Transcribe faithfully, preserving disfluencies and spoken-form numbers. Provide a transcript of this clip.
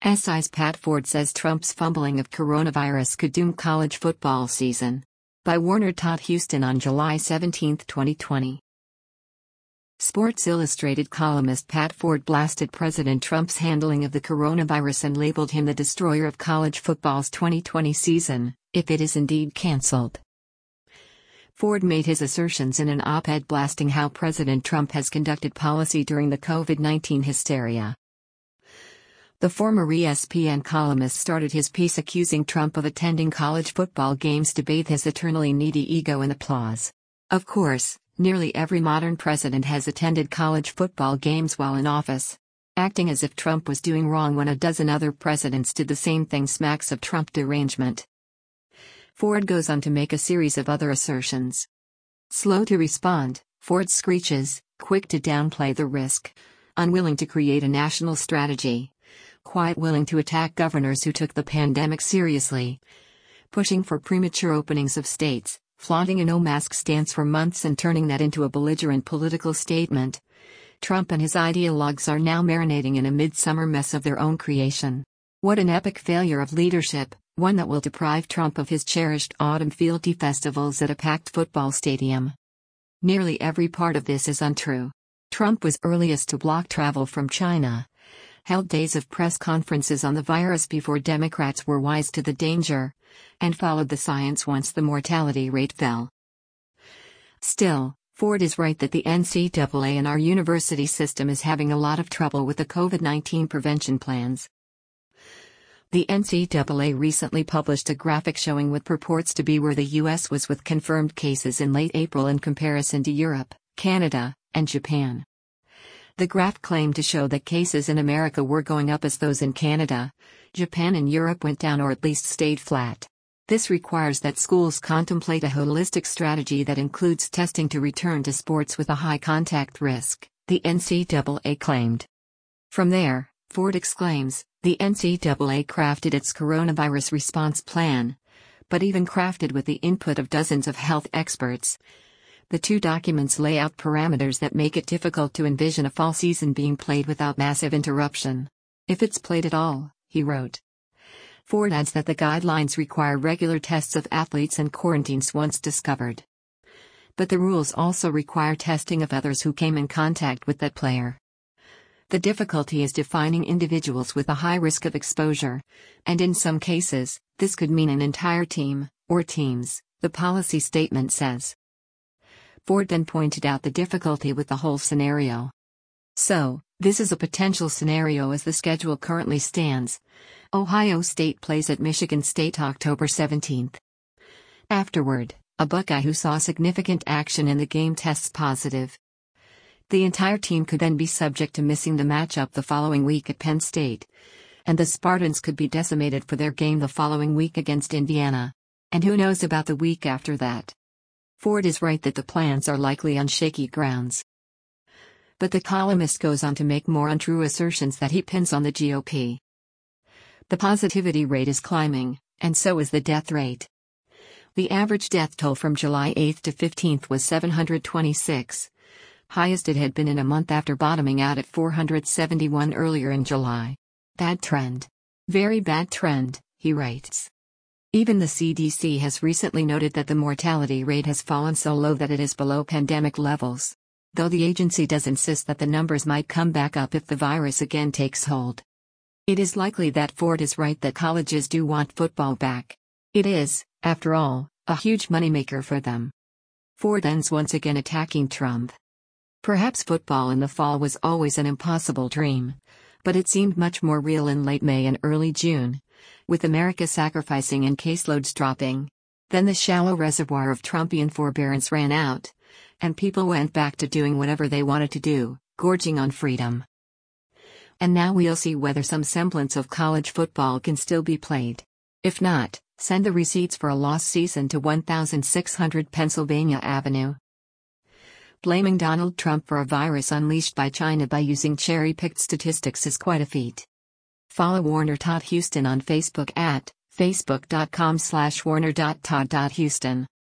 S I's Pat Forde says Trump's fumbling of coronavirus could doom college football season. By Warner Todd Huston on July seventeenth, twenty twenty. Sports Illustrated columnist Pat Forde blasted President Trump's handling of the coronavirus and labeled him the destroyer of college football's twenty twenty season, if it is indeed cancelled. Forde made his assertions in an op-ed blasting how President Trump has conducted policy during the COVID nineteen hysteria. The former E S P N columnist started his piece accusing Trump of attending college football games to bathe his eternally needy ego in applause. Of course, nearly every modern president has attended college football games while in office. Acting as if Trump was doing wrong when a dozen other presidents did the same thing smacks of Trump derangement. Forde goes on to make a series of other assertions. Slow to respond, Forde screeches, quick to downplay the risk. Unwilling to create a national strategy. Quite willing to attack governors who took the pandemic seriously. Pushing for premature openings of states, flaunting a no-mask stance for months and turning that into a belligerent political statement. Trump and his ideologues are now marinating in a midsummer mess of their own creation. What an epic failure of leadership, one that will deprive Trump of his cherished autumn fealty festivals at a packed football stadium. Nearly every part of this is untrue. Trump was earliest to block travel from China. Held days of press conferences on the virus before Democrats were wise to the danger, and followed the science once the mortality rate fell. Still, Forde is right that the N C double A and our university system is having a lot of trouble with the COVID nineteen prevention plans. The N C double A recently published a graphic showing what purports to be where the U S was with confirmed cases in late April in comparison to Europe, Canada, and Japan. The graph claimed to show that cases in America were going up as those in Canada, Japan and Europe went down or at least stayed flat. This requires that schools contemplate a holistic strategy that includes testing to return to sports with a high contact risk, the N C double A claimed. From there, Forde exclaims, the N C double A crafted its coronavirus response plan, but even crafted with the input of dozens of health experts. The two documents lay out parameters that make it difficult to envision a fall season being played without massive interruption. If it's played at all, he wrote. Forde adds that the guidelines require regular tests of athletes and quarantines once discovered. But the rules also require testing of others who came in contact with that player. The difficulty is defining individuals with a high risk of exposure, and in some cases, this could mean an entire team, or teams, the policy statement says. Forde then pointed out the difficulty with the whole scenario. So, this is a potential scenario as the schedule currently stands. Ohio State plays at Michigan State October seventeenth. Afterward, a Buckeye who saw significant action in the game tests positive. The entire team could then be subject to missing the matchup the following week at Penn State, and the Spartans could be decimated for their game the following week against Indiana. And who knows about the week after that? Forde is right that the plans are likely on shaky grounds. But the columnist goes on to make more untrue assertions that he pins on the G O P. The positivity rate is climbing, and so is the death rate. The average death toll from July eighth to fifteenth was seven hundred twenty-six, highest it had been in a month after bottoming out at four hundred seventy-one earlier in July. Bad trend. Very bad trend, he writes. Even the C D C has recently noted that the mortality rate has fallen so low that it is below pandemic levels, though the agency does insist that the numbers might come back up if the virus again takes hold. It is likely that Forde is right that colleges do want football back. It is, after all, a huge moneymaker for them. Forde ends once again attacking Trump. Perhaps football in the fall was always an impossible dream, but it seemed much more real in late May and early June, with America sacrificing and caseloads dropping. Then the shallow reservoir of Trumpian forbearance ran out, and people went back to doing whatever they wanted to do, gorging on freedom. And now we'll see whether some semblance of college football can still be played. If not, send the receipts for a lost season to one thousand six hundred Pennsylvania Avenue. Blaming Donald Trump for a virus unleashed by China by using cherry-picked statistics is quite a feat. Follow Warner Todd Huston on Facebook at facebook dot com slash warner dot todd dot huston.